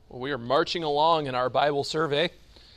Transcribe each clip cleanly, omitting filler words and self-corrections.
Well, we are marching along in our Bible survey,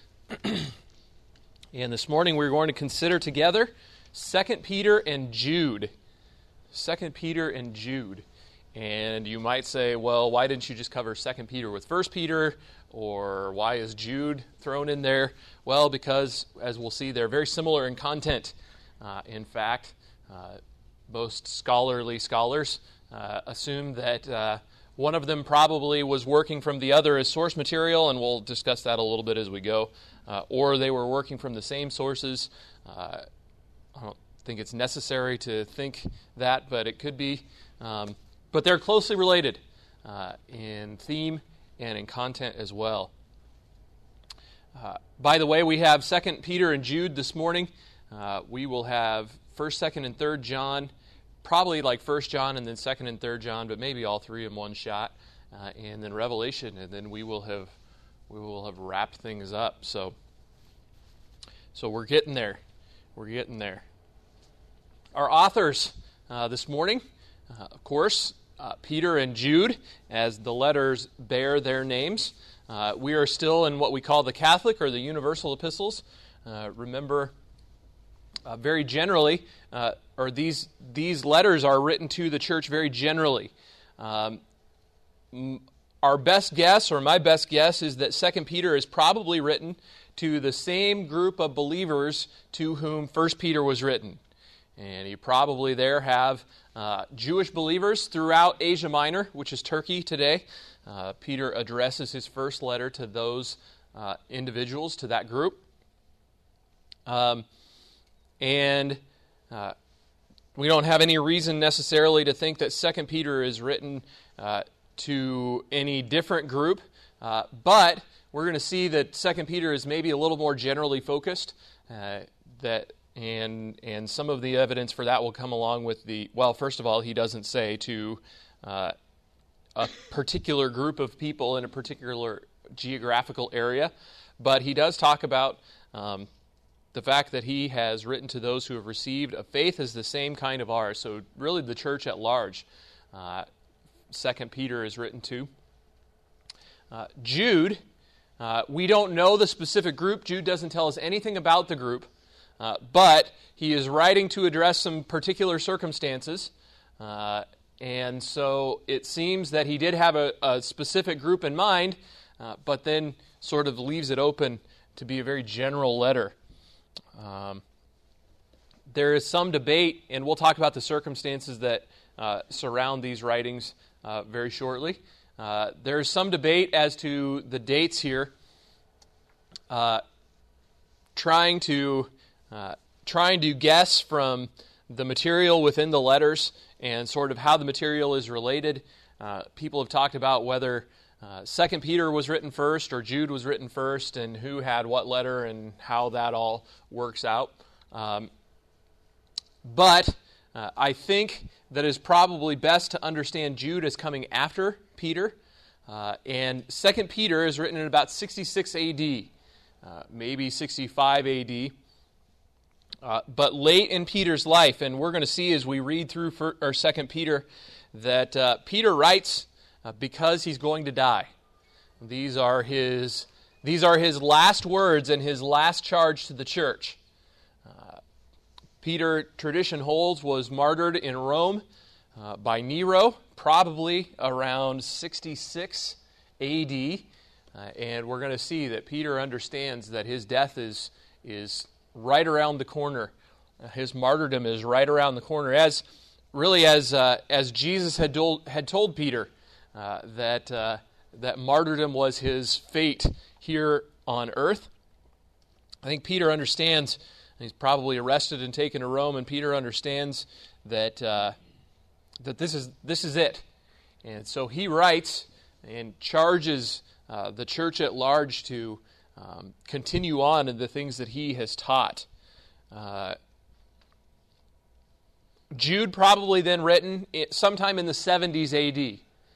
and this morning we're going to consider together 2 Peter and Jude. 2 Peter and Jude. And you might say, well, why didn't you just cover 2 Peter with 1 Peter, or why is Jude thrown in there? Well, because, as we'll see, they're very similar in content. In fact, most scholarly scholars assume that one of them probably was working from the other as source material, and we'll discuss that a little bit as we go. Or they were working from the same sources. I don't think it's necessary to think that, but it could be. But they're closely related in theme and in content as well. By the way, we have 2 Peter and Jude this morning. We will have 1st, 2nd, and 3rd John, probably like 1 John and then 2nd and 3rd John, but maybe all three in one shot, and then Revelation, and then we will have wrapped things up. So we're getting there. We're getting there. Our authors this morning, of course, Peter and Jude, as the letters bear their names. We are still in what we call the Catholic or the Universal Epistles. Remember, very generally, or these letters are written to the church very generally. Our best guess, or my best guess, is that 2 Peter is probably written to the same group of believers to whom 1 Peter was written. And you probably there have Jewish believers throughout Asia Minor, which is Turkey today. Peter addresses his first letter to those individuals, to that group. And we don't have any reason necessarily to think that 2 Peter is written to any different group, but we're going to see that 2 Peter is maybe a little more generally focused, and some of the evidence for that will come along with first of all, he doesn't say to a particular group of people in a particular geographical area, but he does talk about the fact that he has written to those who have received a faith as the same kind of ours. So really the church at large, 2 Peter is written to. Jude, we don't know the specific group. Jude doesn't tell us anything about the group, but he is writing to address some particular circumstances. And so it seems that he did have a specific group in mind, but then sort of leaves it open to be a very general letter. There is some debate, and we'll talk about the circumstances that surround these writings very shortly. There is some debate as to the dates here, trying to guess from the material within the letters and sort of how the material is related. People have talked about whether 2 Peter was written first or Jude was written first, and who had what letter and how that all works out. But I think that it is probably best to understand Jude as coming after Peter. And 2 Peter is written in about 66 A.D., maybe 65 A.D., but late in Peter's life. And we're going to see as we read through 2 Peter that Peter writes because he's going to die. These are his last words and his last charge to the church. Peter, tradition holds, was martyred in Rome by Nero, probably around 66 A.D., and we're going to see that Peter understands that his death is right around the corner. His martyrdom is right around the corner, as Jesus had told Peter that martyrdom was his fate here on earth. I think Peter understands. He's probably arrested and taken to Rome, and Peter understands that this is it. And so he writes and charges the church at large to continue on in the things that he has taught. Jude probably then written sometime in the 70s A.D.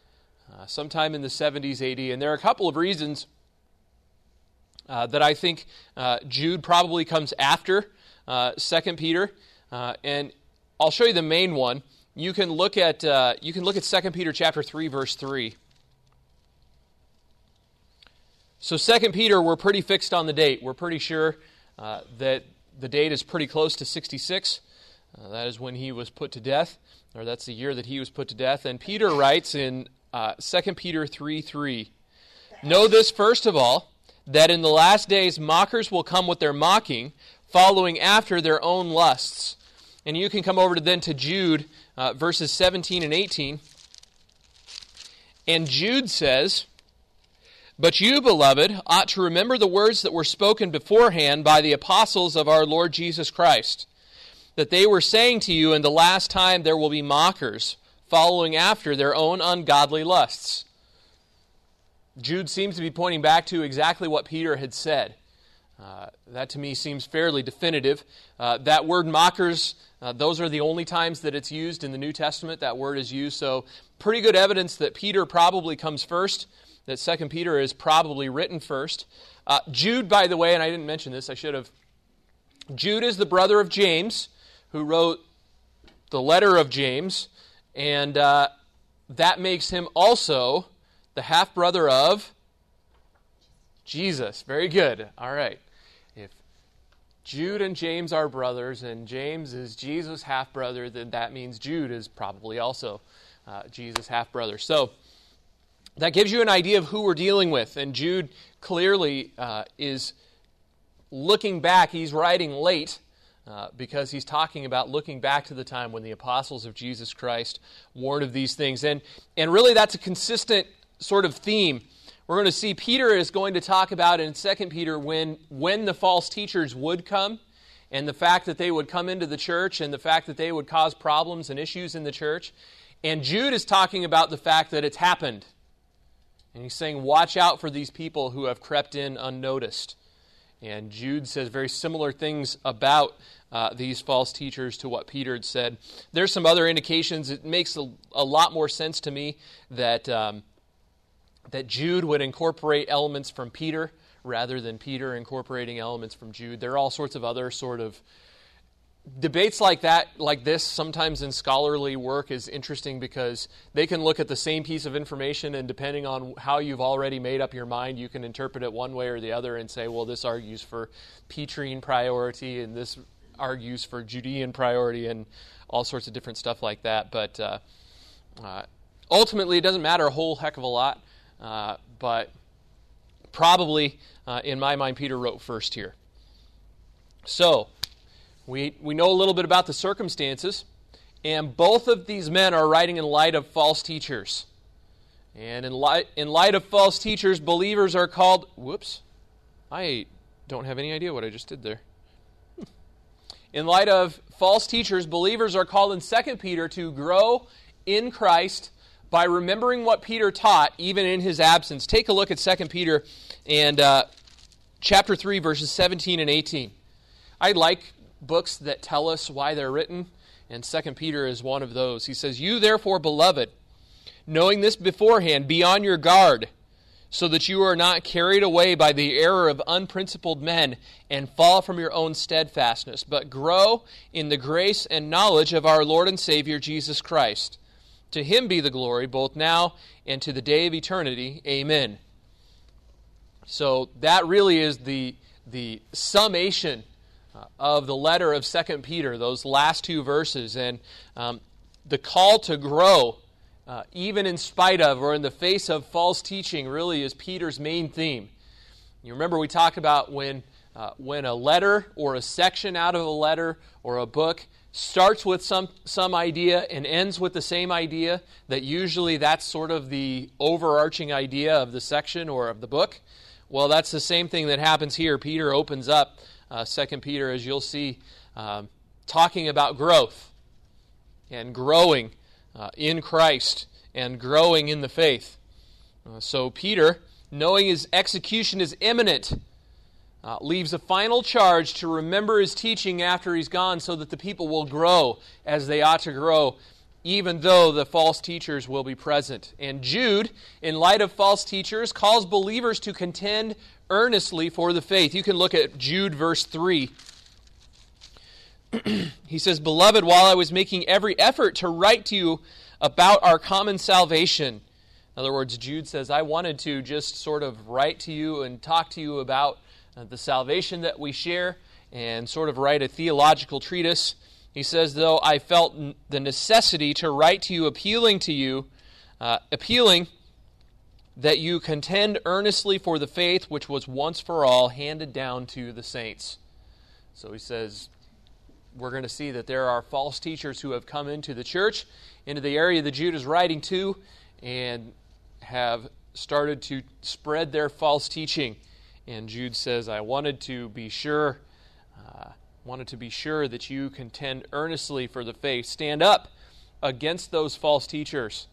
And there are a couple of reasons that I think Jude probably comes after 2 Peter, and I'll show you the main one. You can look at 2 Peter chapter 3, verse 3. So 2 Peter, we're pretty fixed on the date. We're pretty sure that the date is pretty close to 66. That is when he was put to death, or that's the year that he was put to death. And Peter writes in 2 Peter 3:3, "Know this first of all, that in the last days mockers will come with their mocking, following after their own lusts." And you can come over to Jude, verses 17 and 18. And Jude says, "But you, beloved, ought to remember the words that were spoken beforehand by the apostles of our Lord Jesus Christ, that they were saying to you, in the last time there will be mockers, following after their own ungodly lusts." Jude seems to be pointing back to exactly what Peter had said. That to me seems fairly definitive. That word mockers, those are the only times that it's used in the New Testament. That word is used, so pretty good evidence that Peter probably comes first, that 2 Peter is probably written first. Jude, by the way, and I didn't mention this, I should have. Jude is the brother of James, who wrote the letter of James, and that makes him also the half-brother of Jesus. Very good. All right. If Jude and James are brothers, and James is Jesus' half-brother, then that means Jude is probably also Jesus' half-brother. So that gives you an idea of who we're dealing with. And Jude clearly is looking back. He's writing late because he's talking about looking back to the time when the apostles of Jesus Christ warned of these things. And really that's a consistent sort of theme. We're going to see Peter is going to talk about in 2 Peter when the false teachers would come, and the fact that they would come into the church, and the fact that they would cause problems and issues in the church. And Jude is talking about the fact that it's happened. And he's saying, watch out for these people who have crept in unnoticed. And Jude says very similar things about these false teachers to what Peter had said. There's some other indications. It makes a lot more sense to me that Jude would incorporate elements from Peter rather than Peter incorporating elements from Jude. There are all sorts of other sort of debates like that, like this, sometimes in scholarly work is interesting because they can look at the same piece of information, and depending on how you've already made up your mind, you can interpret it one way or the other and say, well, this argues for Petrine priority and this argues for Judean priority and all sorts of different stuff like that. But ultimately, it doesn't matter a whole heck of a lot, but probably, in my mind, Peter wrote first here. So, we know a little bit about the circumstances, and both of these men are writing in light of false teachers. And in light of false teachers, believers are called... Whoops. I don't have any idea what I just did there. In light of false teachers, believers are called in 2 Peter to grow in Christ by remembering what Peter taught, even in his absence. Take a look at 2 Peter and chapter 3, verses 17 and 18. I like books that tell us why they're written, and 2 Peter is one of those. He says, "You therefore, beloved, knowing this beforehand, be on your guard, so that you are not carried away by the error of unprincipled men and fall from your own steadfastness, but grow in the grace and knowledge of our Lord and Savior Jesus Christ. To him be the glory, both now and to the day of eternity. Amen." So that really is the summation of the letter of 2 Peter, those last two verses. And the call to grow, even in spite of or in the face of false teaching, really is Peter's main theme. You remember we talked about when a letter or a section out of a letter or a book starts with some idea and ends with the same idea, that usually that's sort of the overarching idea of the section or of the book. Well, that's the same thing that happens here. Peter opens up 2 Peter, as you'll see, talking about growth and growing in Christ and growing in the faith. So Peter, knowing his execution is imminent, leaves a final charge to remember his teaching after he's gone so that the people will grow as they ought to grow, even though the false teachers will be present. And Jude, in light of false teachers, calls believers to contend earnestly for the faith. You can look at Jude verse 3. He says, "Beloved, while I was making every effort to write to you about our common salvation, In other words, Jude says, I wanted to just sort of write to you and talk to you about the salvation that we share and sort of write a theological treatise. He says, though, I felt the necessity to write to you, appealing that you contend earnestly for the faith which was once for all handed down to the saints. So he says, we're going to see that there are false teachers who have come into the church, into the area that Jude is writing to, and have started to spread their false teaching. And Jude says, I wanted to be sure that you contend earnestly for the faith. Stand up against those false teachers.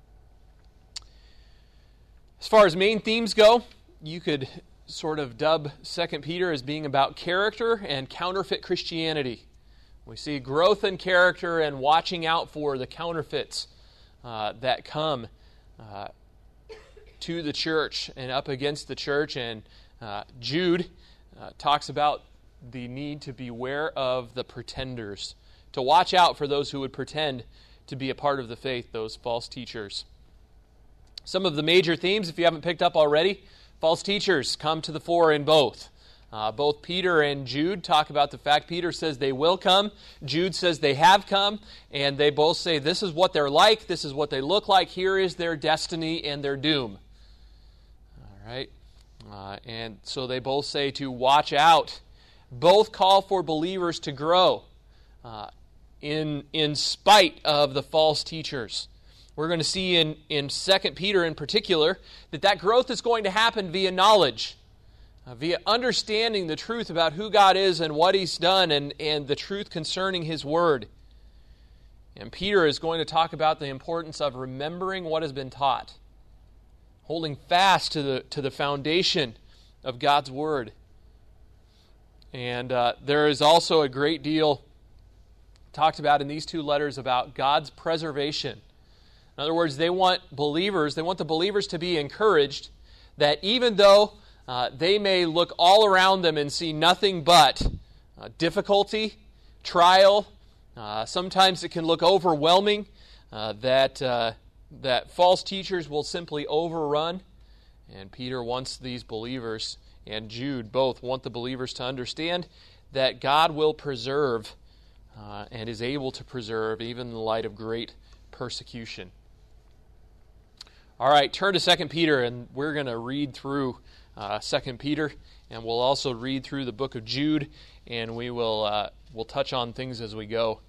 As far as main themes go, you could sort of dub 2 Peter as being about character and counterfeit Christianity. We see growth in character and watching out for the counterfeits that come to the church and up against the church. And Jude talks about the need to beware of the pretenders, to watch out for those who would pretend to be a part of the faith, those false teachers. Some of the major themes, if you haven't picked up already, false teachers come to the fore in both. Both Peter and Jude talk about the fact Peter says they will come, Jude says they have come, and they both say this is what they're like, this is what they look like, here is their destiny and their doom. All right? And so they both say to watch out. Both call for believers to grow in spite of the false teachers. We're going to see in 2 Peter in particular that growth is going to happen via knowledge, via understanding the truth about who God is and what He's done and the truth concerning His Word. And Peter is going to talk about the importance of remembering what has been taught, holding fast to the foundation of God's Word. And there is also a great deal talked about in these two letters about God's preservation. In other words, they want the believers to be encouraged that even though they may look all around them and see nothing but difficulty, trial, sometimes it can look overwhelming, that false teachers will simply overrun. And Peter wants these believers, and Jude both want the believers to understand that God will preserve and is able to preserve even in the light of great persecution. All right, turn to 2 Peter, and we're going to read through 2 Peter, and we'll also read through the book of Jude, and we'll touch on things as we go.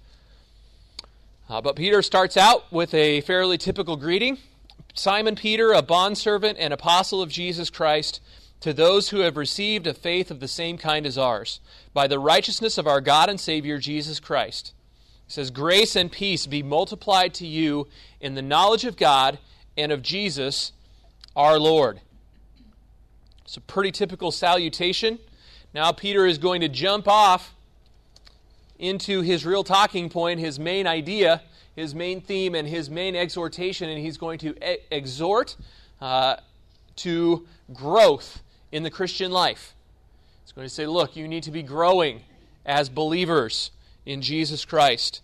But Peter starts out with a fairly typical greeting. Simon Peter, a bondservant and apostle of Jesus Christ, to those who have received a faith of the same kind as ours, by the righteousness of our God and Savior Jesus Christ. It says, grace and peace be multiplied to you in the knowledge of God and of Jesus our Lord. It's a pretty typical salutation. Now Peter is going to jump off into his real talking point, his main idea, his main theme, and his main exhortation, and he's going to exhort to growth in the Christian life. He's going to say, look, you need to be growing as believers in Jesus Christ.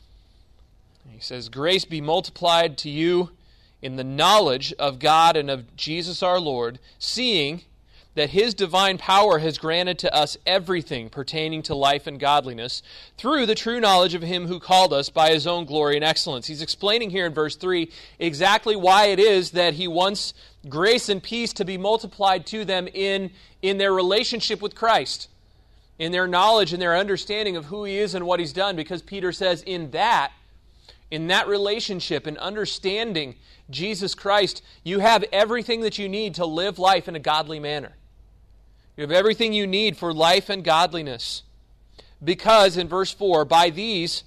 He says, grace be multiplied to you in the knowledge of God and of Jesus our Lord, seeing that His divine power has granted to us everything pertaining to life and godliness through the true knowledge of Him who called us by His own glory and excellence. He's explaining here in verse 3 exactly why it is that He wants grace and peace to be multiplied to them in their relationship with Christ, in their knowledge and their understanding of who He is and what He's done, because Peter says in that relationship and understanding Jesus Christ, you have everything that you need to live life in a godly manner. You have everything you need for life and godliness. Because, in verse 4, by these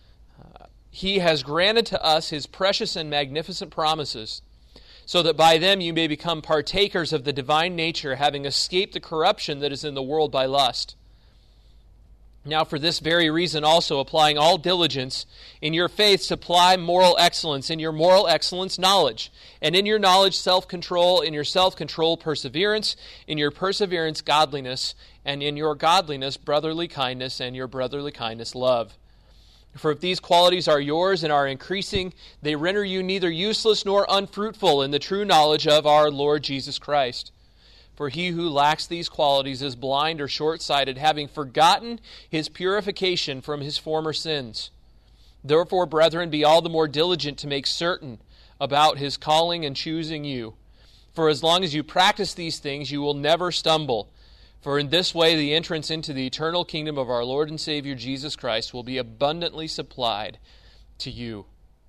He has granted to us His precious and magnificent promises, so that by them you may become partakers of the divine nature, having escaped the corruption that is in the world by lust. Now for this very reason also, applying all diligence, in your faith supply moral excellence, in your moral excellence knowledge, and in your knowledge self-control, in your self-control perseverance, in your perseverance godliness, and in your godliness brotherly kindness, and your brotherly kindness love. For if these qualities are yours and are increasing, they render you neither useless nor unfruitful in the true knowledge of our Lord Jesus Christ. For he who lacks these qualities is blind or short-sighted, having forgotten his purification from his former sins. Therefore, brethren, be all the more diligent to make certain about his calling and choosing you. For as long as you practice these things, you will never stumble. For in this way the entrance into the eternal kingdom of our Lord and Savior Jesus Christ will be abundantly supplied to you.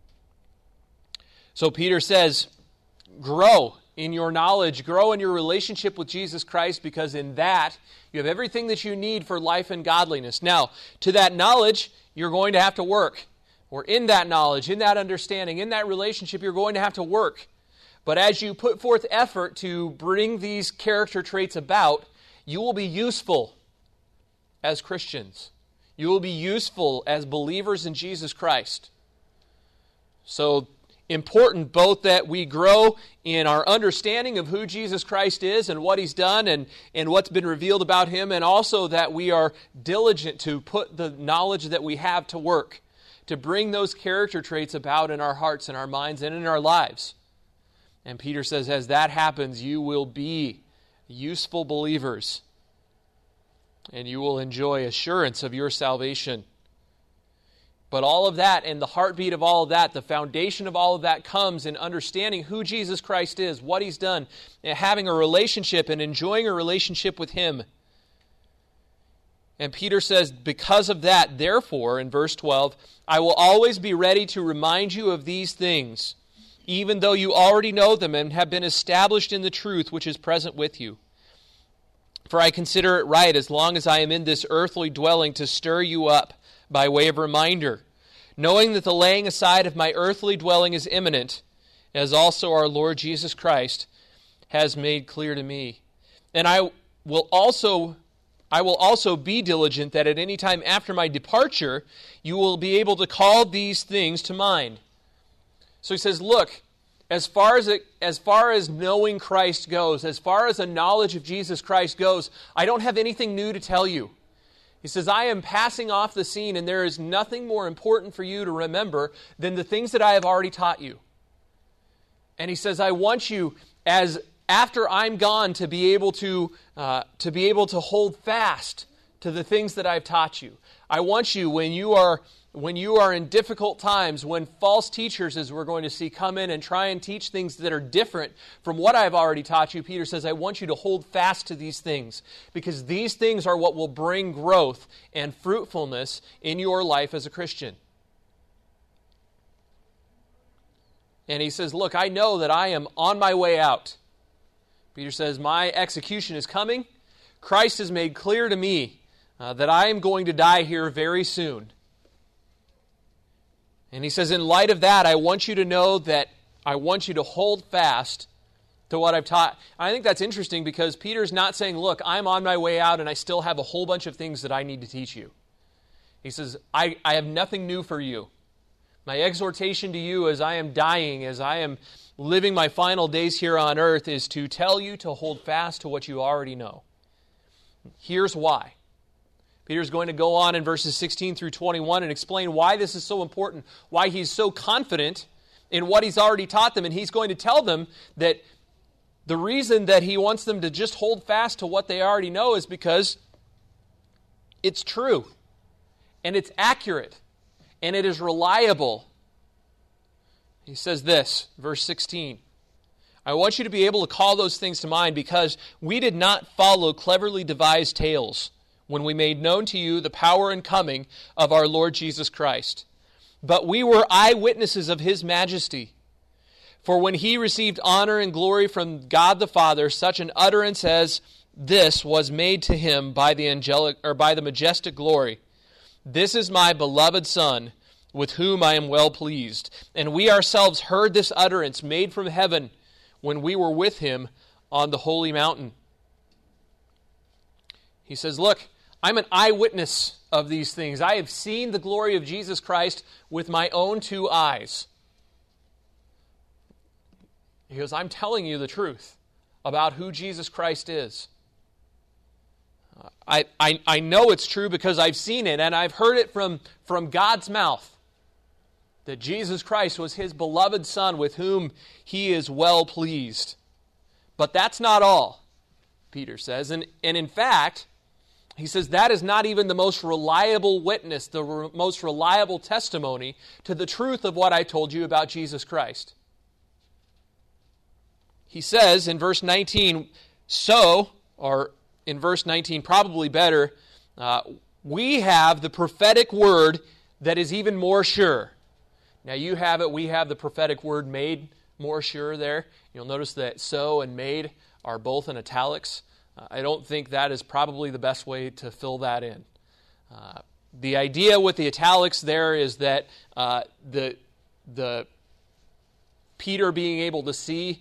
So Peter says, grow in your knowledge, grow in your relationship with Jesus Christ, because in that you have everything that you need for life and godliness. Now, to that knowledge, you're going to have to work. Or in that knowledge, in that understanding, in that relationship, you're going to have to work. But as you put forth effort to bring these character traits about, you will be useful as Christians. You will be useful as believers in Jesus Christ. So, important both that we grow in our understanding of who Jesus Christ is and what He's done and what's been revealed about Him, and also that we are diligent to put the knowledge that we have to work, to bring those character traits about in our hearts and our minds and in our lives. And Peter says, as that happens, you will be useful believers, and you will enjoy assurance of your salvation. But all of that, and the heartbeat of all of that, the foundation of all of that, comes in understanding who Jesus Christ is, what He's done, and having a relationship and enjoying a relationship with Him. And Peter says, because of that, therefore, in verse 12, I will always be ready to remind you of these things, even though you already know them and have been established in the truth which is present with you. For I consider it right, as long as I am in this earthly dwelling, to stir you up by way of reminder, knowing that the laying aside of my earthly dwelling is imminent, as also our Lord Jesus Christ has made clear to me. And I will also be diligent that at any time after my departure, you will be able to call these things to mind. So he says, look, as far as knowing Christ goes, as far as a knowledge of Jesus Christ goes, I don't have anything new to tell you. He says, I am passing off the scene, and there is nothing more important for you to remember than the things that I have already taught you. And he says, I want you, as after I'm gone, to be able to hold fast to the things that I've taught you. I want you, when you are in difficult times, when false teachers, as we're going to see, come in and try and teach things that are different from what I've already taught you, Peter says, I want you to hold fast to these things, because these things are what will bring growth and fruitfulness in your life as a Christian. And he says, look, I know that I am on my way out. Peter says, my execution is coming. Christ has made clear to me that I am going to die here very soon. And he says, in light of that, I want you to know that I want you to hold fast to what I've taught. I think that's interesting, because Peter's not saying, look, I'm on my way out and I still have a whole bunch of things that I need to teach you. He says, I have nothing new for you. My exhortation to you as I am dying, as I am living my final days here on earth, is to tell you to hold fast to what you already know. Here's why. Peter's going to go on in verses 16 through 21 and explain why this is so important, why he's so confident in what he's already taught them. And he's going to tell them that the reason that he wants them to just hold fast to what they already know is because it's true, and it's accurate, and it is reliable. He says this, verse 16, I want you to be able to call those things to mind, because we did not follow cleverly devised tales when we made known to you the power and coming of our Lord Jesus Christ. But we were eyewitnesses of His majesty. For when He received honor and glory from God the Father, such an utterance as this was made to Him by the majestic glory. This is my beloved Son, with whom I am well pleased. And we ourselves heard this utterance made from heaven when we were with Him on the holy mountain. He says, look, I'm an eyewitness of these things. I have seen the glory of Jesus Christ with my own two eyes. He goes, I'm telling you the truth about who Jesus Christ is. I know it's true because I've seen it and I've heard it from God's mouth, that Jesus Christ was his beloved Son with whom he is well pleased. But that's not all, Peter says. And in fact, he says that is not even the most reliable witness, the most reliable testimony to the truth of what I told you about Jesus Christ. He says in verse 19, or in verse 19, probably better, we have the prophetic word that is even more sure. Now you have it, we have the prophetic word made more sure there. You'll notice that so and made are both in italics. I don't think that is probably the best way to fill that in. The idea with the italics there is that the Peter being able to see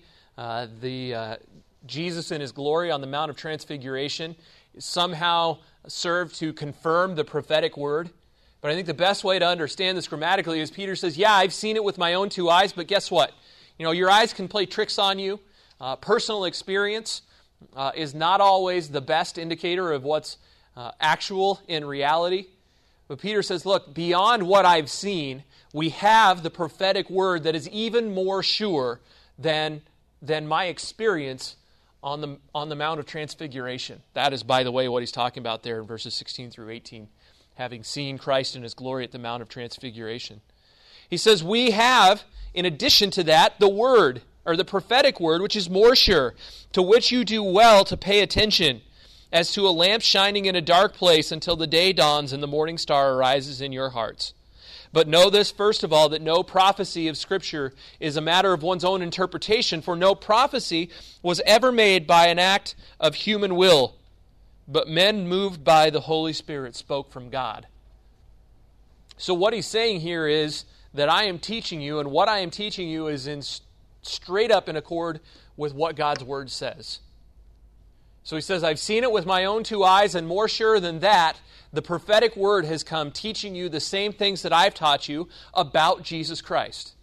Jesus in his glory on the Mount of Transfiguration somehow served to confirm the prophetic word. But I think the best way to understand this grammatically is Peter says, yeah, I've seen it with my own two eyes, but guess what? Your eyes can play tricks on you. Personal experience is not always the best indicator of what's actual in reality. But Peter says, look, beyond what I've seen, we have the prophetic word that is even more sure than my experience on the Mount of Transfiguration. That is, by the way, what he's talking about there in verses 16 through 18, having seen Christ in his glory at the Mount of Transfiguration. He says, we have, in addition to that, the word, or the prophetic word, which is more sure, to which you do well to pay attention, as to a lamp shining in a dark place until the day dawns and the morning star arises in your hearts. But know this, first of all, that no prophecy of Scripture is a matter of one's own interpretation, for no prophecy was ever made by an act of human will, but men moved by the Holy Spirit spoke from God. So what he's saying here is that I am teaching you, and what I am teaching you is straight up in accord with what God's Word says. So he says, I've seen it with my own two eyes, and more sure than that, the prophetic word has come teaching you the same things that I've taught you about Jesus Christ.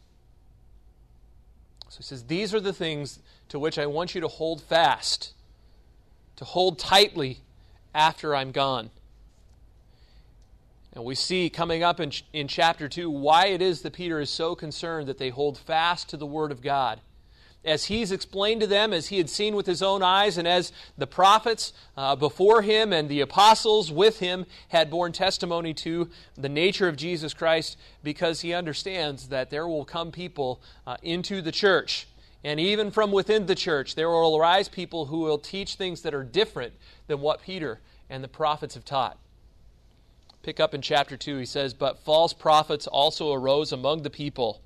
So he says, these are the things to which I want you to hold fast, to hold tightly after I'm gone. And we see coming up in chapter 2 why it is that Peter is so concerned that they hold fast to the Word of God. As he's explained to them, as he had seen with his own eyes, and as the prophets before him and the apostles with him had borne testimony to the nature of Jesus Christ, because he understands that there will come people into the church. And even from within the church, there will arise people who will teach things that are different than what Peter and the prophets have taught. Pick up in chapter 2, he says, but false prophets also arose among the people.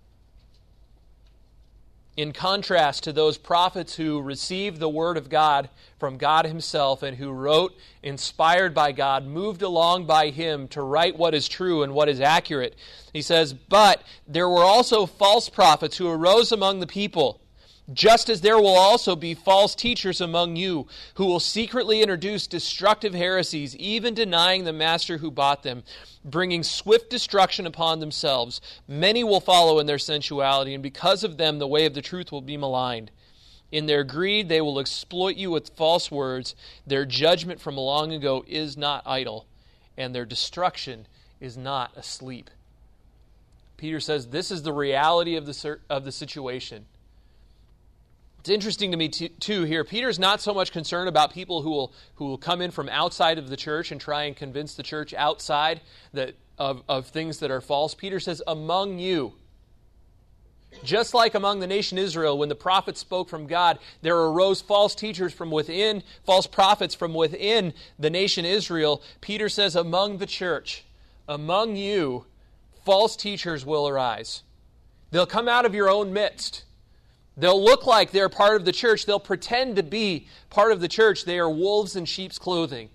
In contrast to those prophets who received the word of God from God himself and who wrote, inspired by God, moved along by him to write what is true and what is accurate. He says, but there were also false prophets who arose among the people, just as there will also be false teachers among you who will secretly introduce destructive heresies, even denying the master who bought them, bringing swift destruction upon themselves. Many will follow in their sensuality, and because of them the way of the truth will be maligned. In their greed they will exploit you with false words. Their judgment from long ago is not idle, and their destruction is not asleep. Peter says this is the reality of the situation. It's interesting to me, too, here. Peter's not so much concerned about people who will come in from outside of the church and try and convince the church outside of things that are false. Peter says, among you. Just like among the nation Israel, when the prophets spoke from God, there arose false teachers from within, false prophets from within the nation Israel. Peter says, among the church, among you, false teachers will arise. They'll come out of your own midst. They'll look like they're part of the church. They'll pretend to be part of the church. They are wolves in sheep's clothing.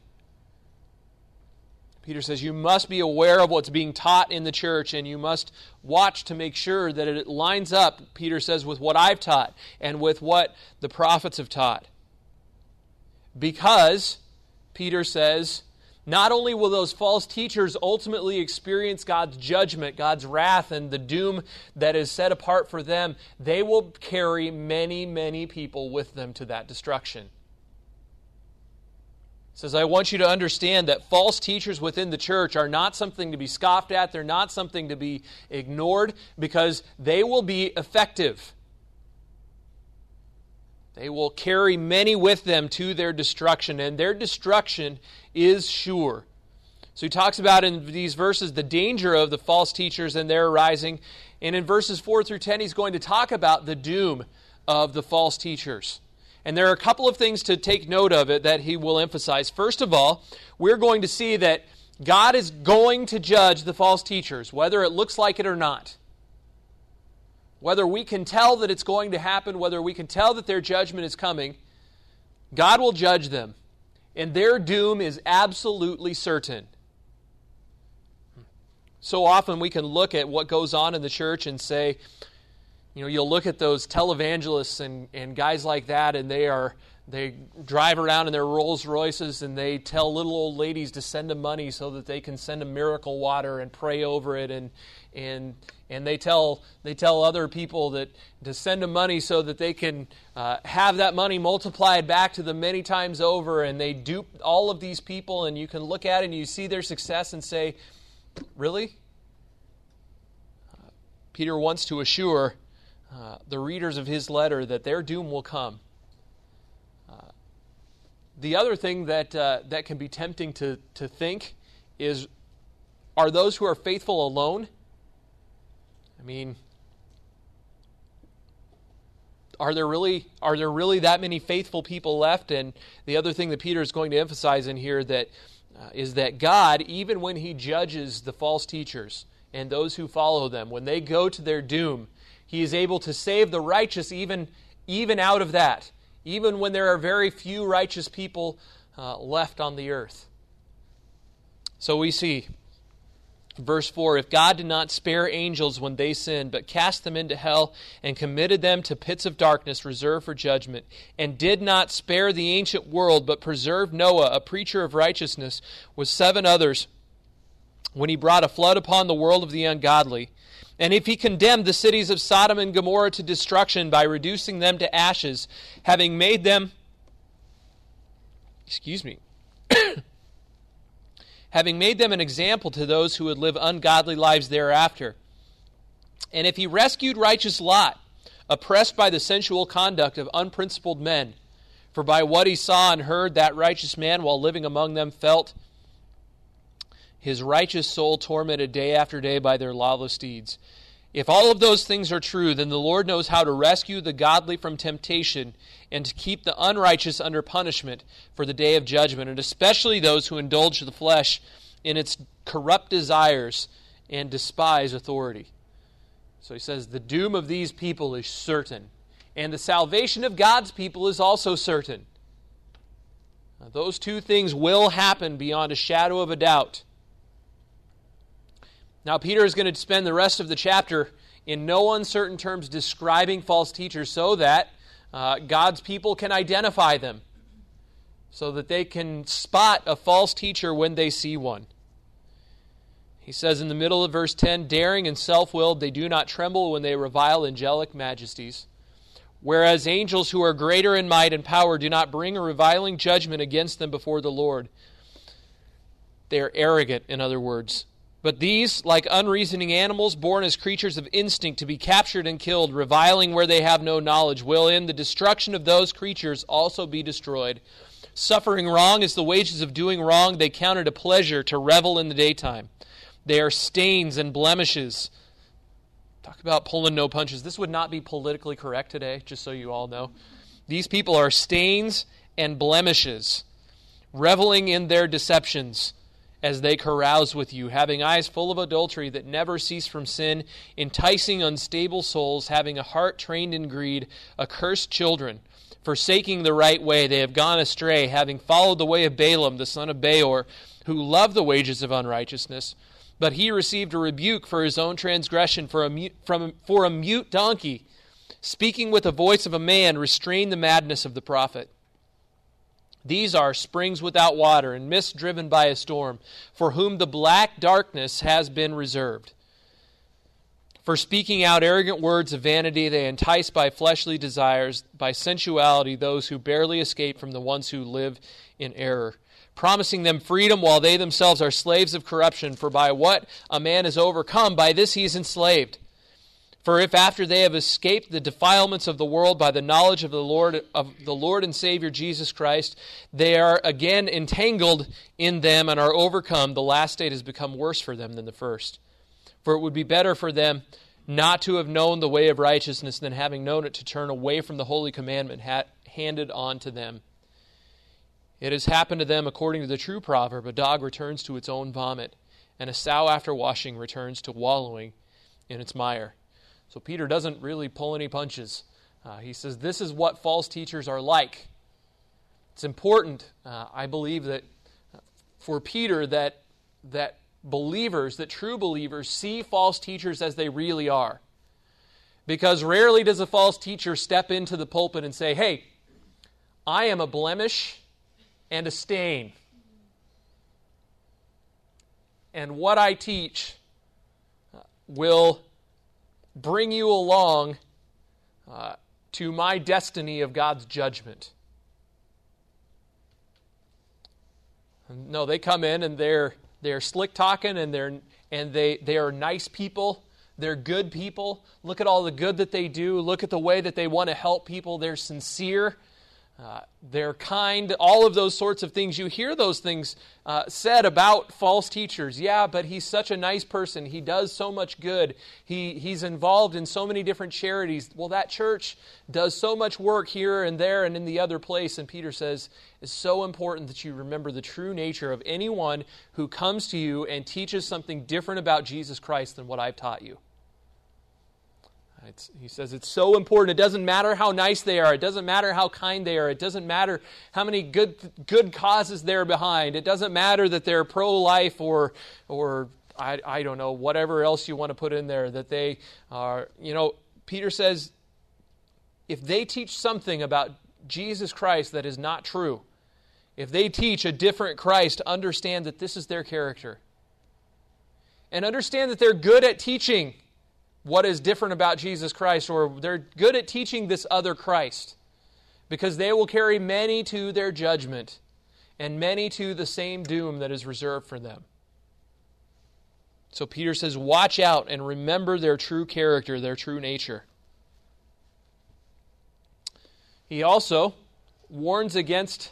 Peter says you must be aware of what's being taught in the church, and you must watch to make sure that it lines up, Peter says, with what I've taught and with what the prophets have taught. Because, Peter says, not only will those false teachers ultimately experience God's judgment, God's wrath, and the doom that is set apart for them, they will carry many, many people with them to that destruction. says, I want you to understand that false teachers within the church are not something to be scoffed at. They're not something to be ignored, because they will be effective. They will carry many with them to their destruction, and their destruction is sure. So he talks about in these verses the danger of the false teachers and their arising. And in verses 4 through 10, he's going to talk about the doom of the false teachers. And there are a couple of things to take note of it that he will emphasize. First of all, we're going to see that God is going to judge the false teachers, whether it looks like it or not. Whether we can tell that it's going to happen, whether we can tell that their judgment is coming, God will judge them. And their doom is absolutely certain. So often we can look at what goes on in the church and say, you'll look at those televangelists and guys like that, and they drive around in their Rolls Royces and they tell little old ladies to send them money so that they can send them miracle water and pray over it, and they tell other people that to send them money so that they can have that money multiplied back to them many times over, and they dupe all of these people, and you can look at it and you see their success and say, really? Peter wants to assure the readers of his letter that their doom will come. The other thing that can be tempting to think is, are those who are faithful alone? I mean, are there really that many faithful people left? And the other thing that Peter is going to emphasize in here is that God, even when he judges the false teachers and those who follow them, when they go to their doom, he is able to save the righteous even out of that, even when there are very few righteous people left on the earth. So we see, verse 4, if God did not spare angels when they sinned, but cast them into hell and committed them to pits of darkness reserved for judgment, and did not spare the ancient world, but preserved Noah, a preacher of righteousness, with 7 others, when he brought a flood upon the world of the ungodly, and if he condemned the cities of Sodom and Gomorrah to destruction by reducing them to ashes, having made them, having made them an example to those who would live ungodly lives thereafter. And if he rescued righteous Lot, oppressed by the sensual conduct of unprincipled men, for by what he saw and heard, that righteous man, while living among them, felt his righteous soul tormented day after day by their lawless deeds. If all of those things are true, then the Lord knows how to rescue the godly from temptation and to keep the unrighteous under punishment for the day of judgment, and especially those who indulge the flesh in its corrupt desires and despise authority. So he says the doom of these people is certain, and the salvation of God's people is also certain. Now, those two things will happen beyond a shadow of a doubt. Now, Peter is going to spend the rest of the chapter in no uncertain terms describing false teachers so that God's people can identify them, so that they can spot a false teacher when they see one. He says in the middle of verse 10, daring and self-willed, they do not tremble when they revile angelic majesties. Whereas angels who are greater in might and power do not bring a reviling judgment against them before the Lord. They are arrogant, in other words. But these, like unreasoning animals born as creatures of instinct to be captured and killed, reviling where they have no knowledge, will in the destruction of those creatures also be destroyed. Suffering wrong is the wages of doing wrong. They count it a pleasure to revel in the daytime. They are stains and blemishes. Talk about pulling no punches. This would not be politically correct today, just so you all know. These people are stains and blemishes, reveling in their deceptions as they carouse with you, having eyes full of adultery that never cease from sin, enticing unstable souls, having a heart trained in greed, accursed children. Forsaking the right way, they have gone astray, having followed the way of Balaam, the son of Beor, who loved the wages of unrighteousness. But he received a rebuke for his own transgression, for a mute donkey, speaking with the voice of a man, restrained the madness of the prophet. These are springs without water and mist driven by a storm, for whom the black darkness has been reserved. For speaking out arrogant words of vanity, they entice by fleshly desires, by sensuality, those who barely escape from the ones who live in error. promising them freedom while they themselves are slaves of corruption. For by what a man is overcome, by this he is enslaved. For if after they have escaped the defilements of the world by the knowledge of the Lord and Savior Jesus Christ, they are again entangled in them and are overcome, the last state has become worse for them than the first. For it would be better for them not to have known the way of righteousness than having known it to turn away from the holy commandment handed on to them. It has happened to them according to the true proverb, a dog returns to its own vomit, and a sow after washing returns to wallowing in its mire. So Peter doesn't really pull any punches. He says this is what false teachers are like. It's important, I believe, that for Peter that believers, that true believers, see false teachers as they really are. Because rarely does a false teacher step into the pulpit and say, hey, I am a blemish and a stain. And what I teach will bring you along to my destiny of God's judgment. No, they come in and they're slick talking and they are nice people. They're good people. Look at all the good that they do. Look at the way that they want to help people. They're sincere. They're kind. All of those sorts of things. You hear those things said about false teachers. Yeah, but he's such a nice person. He does so much good. He's involved in so many different charities. Well, that church does so much work here and there and in the other place. And Peter says, it's so important that you remember the true nature of anyone who comes to you and teaches something different about Jesus Christ than what I've taught you. He says it's so important. It doesn't matter how nice they are. It doesn't matter how kind they are. It doesn't matter how many good causes they're behind. It doesn't matter that they're pro-life or I don't know, whatever else you want to put in there, that they are, Peter says if they teach something about Jesus Christ that is not true, if they teach a different Christ, understand that this is their character. And understand that they're good at teaching what is different about Jesus Christ, or they're good at teaching this other Christ, because they will carry many to their judgment and many to the same doom that is reserved for them. So Peter says, watch out and remember their true character, their true nature. He also warns against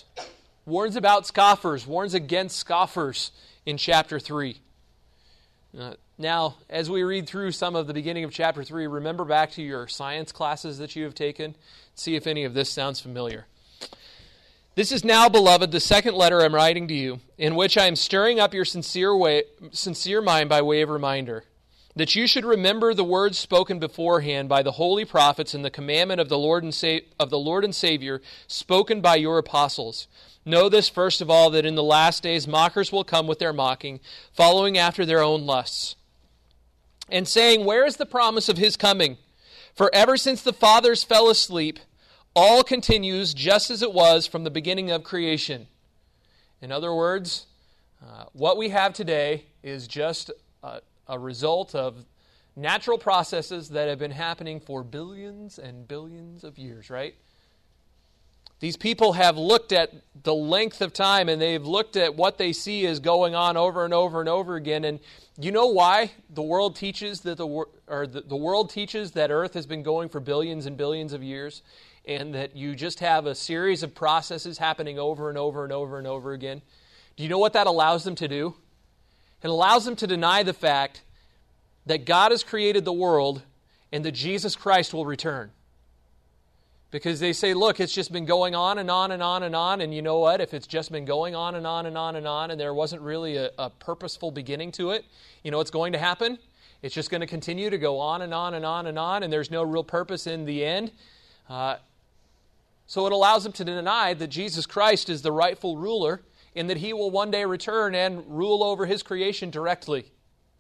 scoffers in chapter 3. Now, as we read through some of the beginning of chapter 3, remember back to your science classes that you have taken. See if any of this sounds familiar. This is now, beloved, the second letter I'm writing to you, in which I am stirring up your sincere mind by way of reminder, that you should remember the words spoken beforehand by the holy prophets and the commandment of the Lord and Savior spoken by your apostles. Know this, first of all, that in the last days mockers will come with their mocking, following after their own lusts, and saying, where is the promise of his coming? For ever since the fathers fell asleep, all continues just as it was from the beginning of creation. In other words, what we have today is just a result of natural processes that have been happening for billions and billions of years, right? These people have looked at the length of time, and they've looked at what they see is going on over and over and over again. And you know why the world teaches that the world teaches that Earth has been going for billions and billions of years, and that you just have a series of processes happening over and over and over and over again? Do you know what that allows them to do? It allows them to deny the fact that God has created the world and that Jesus Christ will return. Because they say, look, it's just been going on and on and on and on, and you know what? If it's just been going on and on and on and on, and there wasn't really a purposeful beginning to it, you know what's going to happen? It's just going to continue to go on and on and on and on, and there's no real purpose in the end. So it allows them to deny that Jesus Christ is the rightful ruler, and that he will one day return and rule over his creation directly.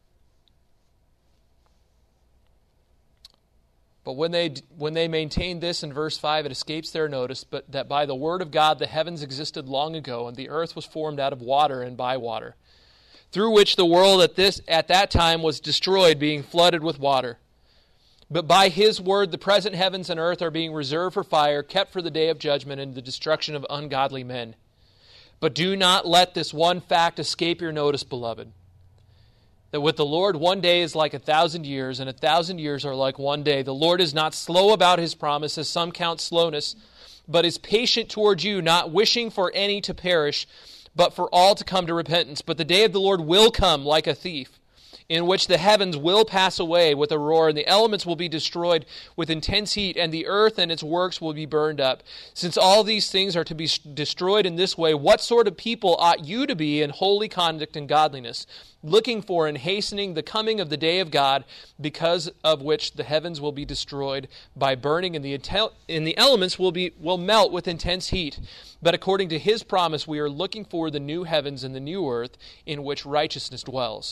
But when they maintain this in verse 5, it escapes their notice, but that by the word of God the heavens existed long ago, and the earth was formed out of water and by water, through which the world at that time was destroyed, being flooded with water. But by his word the present heavens and earth are being reserved for fire, kept for the day of judgment and the destruction of ungodly men. But do not let this one fact escape your notice, beloved, that with the Lord 1 day is like 1,000 years, and 1,000 years are like 1 day. The Lord is not slow about his promise, as some count slowness, but is patient toward you, not wishing for any to perish, but for all to come to repentance. But the day of the Lord will come like a thief, in which the heavens will pass away with a roar, and the elements will be destroyed with intense heat, and the earth and its works will be burned up. Since all these things are to be destroyed in this way, what sort of people ought you to be in holy conduct and godliness, looking for and hastening the coming of the day of God, because of which the heavens will be destroyed by burning, and the elements will melt with intense heat. But according to his promise, we are looking for the new heavens and the new earth in which righteousness dwells.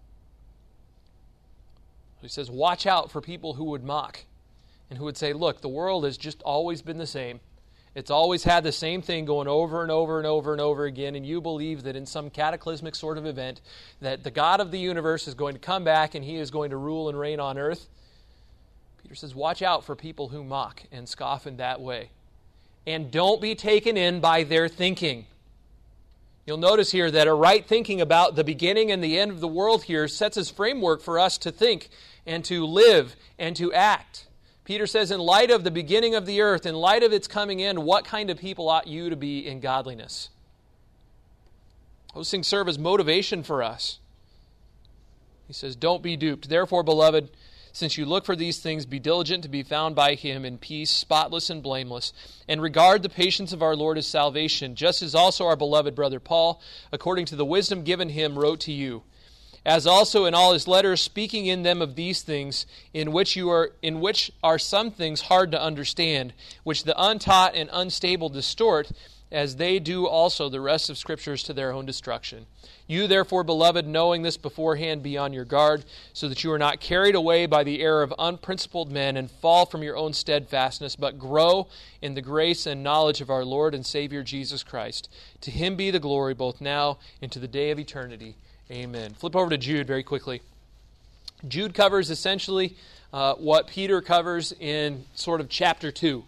He says, watch out for people who would mock and who would say, look, the world has just always been the same. It's always had the same thing going over and over and over and over again, and you believe that in some cataclysmic sort of event that the God of the universe is going to come back and he is going to rule and reign on earth. Peter says, watch out for people who mock and scoff in that way. And don't be taken in by their thinking. You'll notice here that a right thinking about the beginning and the end of the world here sets as framework for us to think and to live and to act. Peter says, in light of the beginning of the earth, in light of its coming end, what kind of people ought you to be in godliness? Those things serve as motivation for us. He says, don't be duped. Therefore, beloved, since you look for these things, be diligent to be found by him in peace, spotless and blameless, and regard the patience of our Lord as salvation, just as also our beloved brother Paul, according to the wisdom given him, wrote to you. As also in all his letters, speaking in them of these things, in which are some things hard to understand, which the untaught and unstable distort, as they do also the rest of Scriptures to their own destruction. You therefore, beloved, knowing this beforehand, be on your guard, so that you are not carried away by the error of unprincipled men, and fall from your own steadfastness, but grow in the grace and knowledge of our Lord and Savior Jesus Christ. To him be the glory both now and to the day of eternity. Amen. Flip over to Jude very quickly. Jude covers essentially what Peter covers in sort of chapter 2.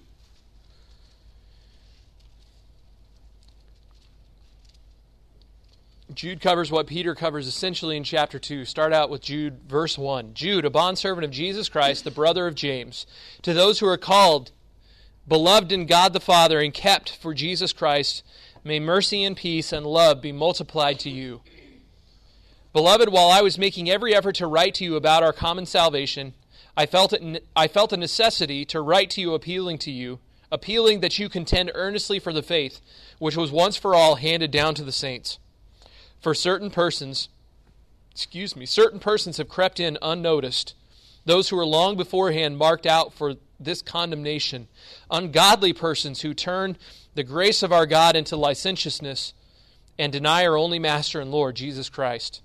Jude covers what Peter covers essentially in chapter 2. Start out with Jude, verse 1. Jude, a bondservant of Jesus Christ, the brother of James, to those who are called, beloved in God the Father, and kept for Jesus Christ, may mercy and peace and love be multiplied to you. Beloved, while I was making every effort to write to you about our common salvation, I felt a necessity to write to you, appealing that you contend earnestly for the faith, which was once for all handed down to the saints. For certain persons have crept in unnoticed, those who were long beforehand marked out for this condemnation, ungodly persons who turn the grace of our God into licentiousness and deny our only Master and Lord, Jesus Christ.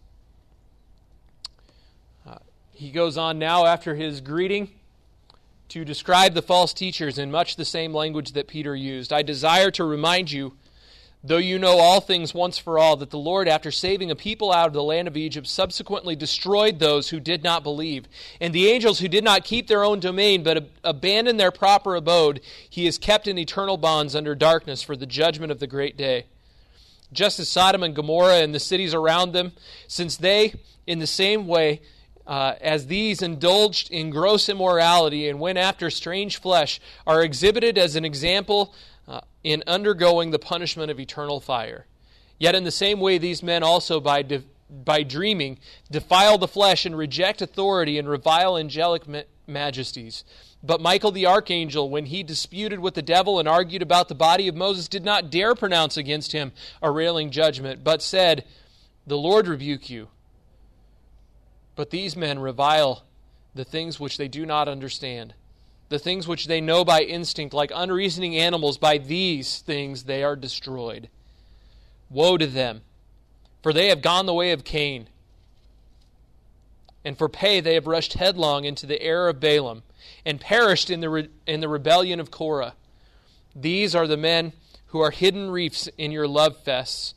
He goes on now after his greeting to describe the false teachers in much the same language that Peter used. I desire to remind you, though you know all things once for all, that the Lord, after saving a people out of the land of Egypt, subsequently destroyed those who did not believe. And the angels who did not keep their own domain, but abandoned their proper abode, he has kept in eternal bonds under darkness for the judgment of the great day. Just as Sodom and Gomorrah and the cities around them, since they, in the same way as these, indulged in gross immorality and went after strange flesh, are exhibited as an example in undergoing the punishment of eternal fire. Yet in the same way, these men also, by dreaming, defile the flesh and reject authority and revile angelic majesties. But Michael the archangel, when he disputed with the devil and argued about the body of Moses, did not dare pronounce against him a railing judgment, but said, "The Lord rebuke you." But these men revile the things which they do not understand. The things which they know by instinct, like unreasoning animals, by these things they are destroyed. Woe to them, for they have gone the way of Cain. And for pay they have rushed headlong into the error of Balaam, and perished in the rebellion of Korah. These are the men who are hidden reefs in your love feasts,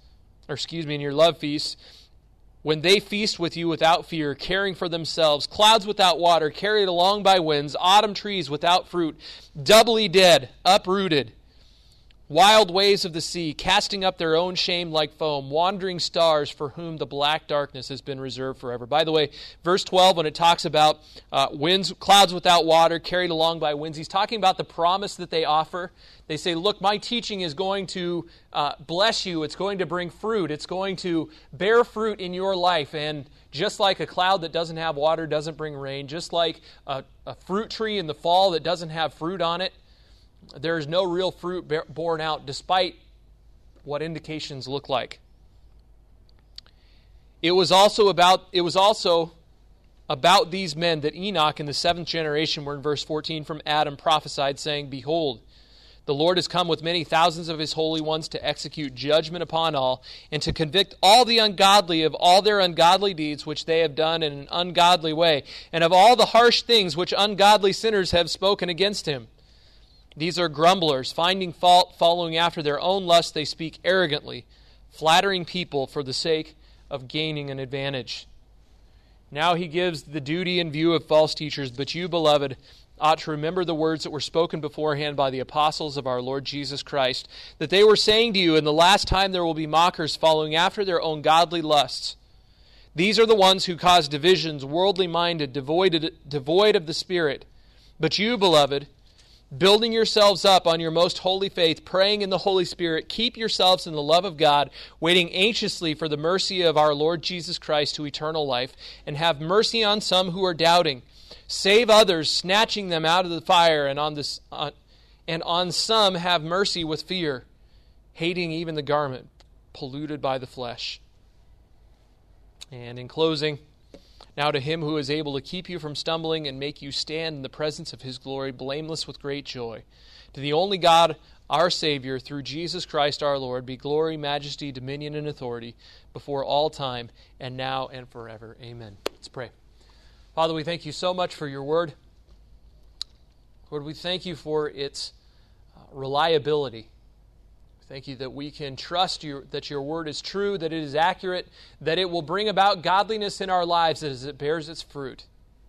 when they feast with you without fear, caring for themselves, clouds without water, carried along by winds, autumn trees without fruit, doubly dead, uprooted. wild waves of the sea, casting up their own shame like foam, wandering stars for whom the black darkness has been reserved forever. By the way, verse 12, when it talks about winds, clouds without water, carried along by winds, he's talking about the promise that they offer. They say, look, my teaching is going to bless you. It's going to bring fruit. It's going to bear fruit in your life. And just like a cloud that doesn't have water doesn't bring rain, just like a fruit tree in the fall that doesn't have fruit on it, there is no real fruit borne out despite what indications look like. It was also about these men that Enoch in the 7th generation, we're in verse 14, from Adam prophesied, saying, behold, the Lord has come with many thousands of his holy ones to execute judgment upon all, and to convict all the ungodly of all their ungodly deeds which they have done in an ungodly way, and of all the harsh things which ungodly sinners have spoken against him. These are grumblers, finding fault, following after their own lust, they speak arrogantly, flattering people for the sake of gaining an advantage. Now he gives the duty in view of false teachers, but you, beloved, ought to remember the words that were spoken beforehand by the apostles of our Lord Jesus Christ, that they were saying to you, in the last time there will be mockers following after their own godly lusts. These are the ones who cause divisions, worldly minded, devoid of the Spirit. But you, beloved, building yourselves up on your most holy faith, praying in the Holy Spirit, keep yourselves in the love of God, waiting anxiously for the mercy of our Lord Jesus Christ to eternal life, and have mercy on some who are doubting. Save others, snatching them out of the fire, and on some have mercy with fear, hating even the garment polluted by the flesh. And in closing, now to him who is able to keep you from stumbling and make you stand in the presence of his glory, blameless with great joy. To the only God, our Savior, through Jesus Christ our Lord, be glory, majesty, dominion, and authority before all time, and now and forever. Amen. Let's pray. Father, we thank you so much for your word. Lord, we thank you for its reliability. Thank you that we can trust you, that your word is true, that it is accurate, that it will bring about godliness in our lives as it bears its fruit.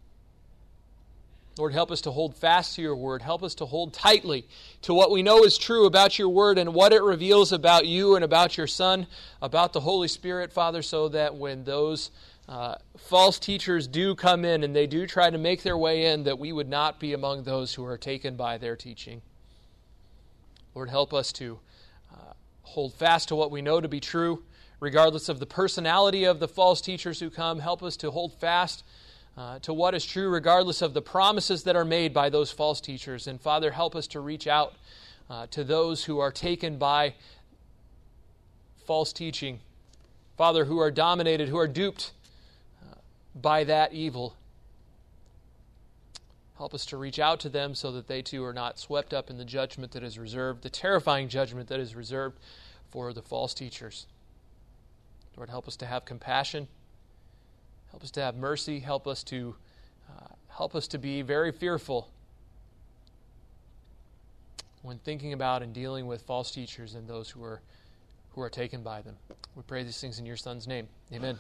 Lord, help us to hold fast to your word. Help us to hold tightly to what we know is true about your word and what it reveals about you and about your Son, about the Holy Spirit, Father, so that when those false teachers do come in and they do try to make their way in, that we would not be among those who are taken by their teaching. Lord, help us to hold fast to what we know to be true, regardless of the personality of the false teachers who come. Help us to hold fast to what is true, regardless of the promises that are made by those false teachers. And Father, help us to reach out to those who are taken by false teaching. Father, who are dominated, who are duped by that evil. Help us to reach out to them so that they too are not swept up in the judgment that is reserved, the terrifying judgment that is reserved for the false teachers. Lord, help us to have compassion. Help us to have mercy. Help us to be very fearful when thinking about and dealing with false teachers and those who are taken by them. We pray these things in your Son's name. Amen.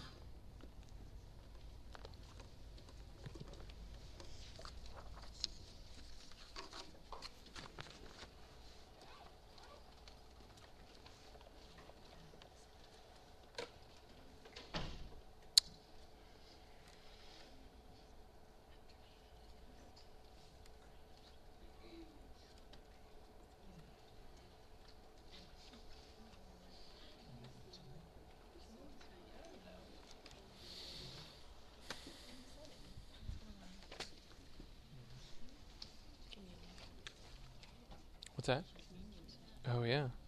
What's that? Oh, yeah.